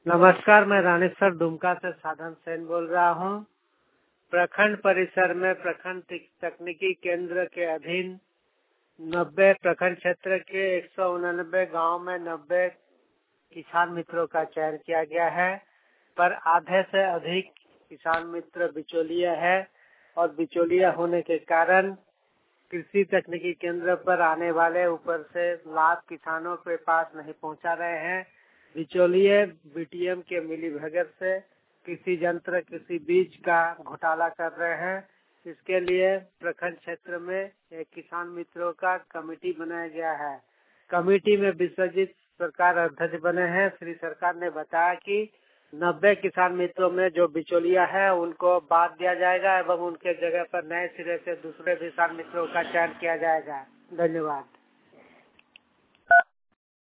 नमस्कार, मैं रानेश्वर दुमका से साधन सेन बोल रहा हूँ। प्रखंड परिसर में प्रखंड तकनीकी केंद्र के अधीन 90 प्रखंड क्षेत्र के 189 गांव में 90 किसान मित्रों का चयन किया गया है, पर आधे से अधिक किसान मित्र बिचौलिया है और बिचौलिया होने के कारण कृषि तकनीकी केंद्र पर आने वाले ऊपर से लाभ किसानों के पास नहीं पहुंचा रहे हैं। बिचौलिए बीटीएम के मिलीभगत से कृषि यंत्र, कृषि बीज का घोटाला कर रहे हैं। इसके लिए प्रखंड क्षेत्र में एक किसान मित्रों का कमेटी बनाया गया है। कमेटी में विश्वजीत सरकार अध्यक्ष बने हैं। श्री सरकार ने बताया कि 90 किसान मित्रों में जो बिचौलिया है उनको बाद दिया जाएगा एवं उनके जगह पर नए सिरे से दूसरे किसान मित्रों का चयन किया जाएगा। धन्यवाद।